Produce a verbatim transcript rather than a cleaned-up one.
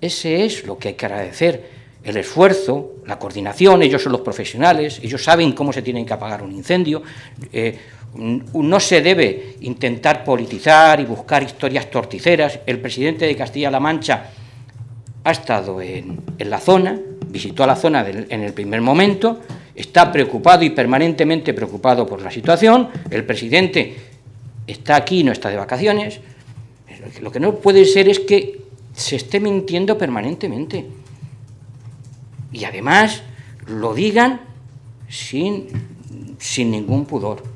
ese es lo que hay que agradecer, el esfuerzo, la coordinación. Ellos son los profesionales, ellos saben cómo se tiene que apagar un incendio. Eh, no se debe intentar politizar y buscar historias torticeras. El presidente de Castilla-La Mancha ha estado en, en la zona, visitó a la zona del, en el primer momento, está preocupado y permanentemente preocupado por la situación. El presidente está aquí, no está de vacaciones. Lo que no puede ser es que se esté mintiendo permanentemente. Y además lo digan sin, sin ningún pudor.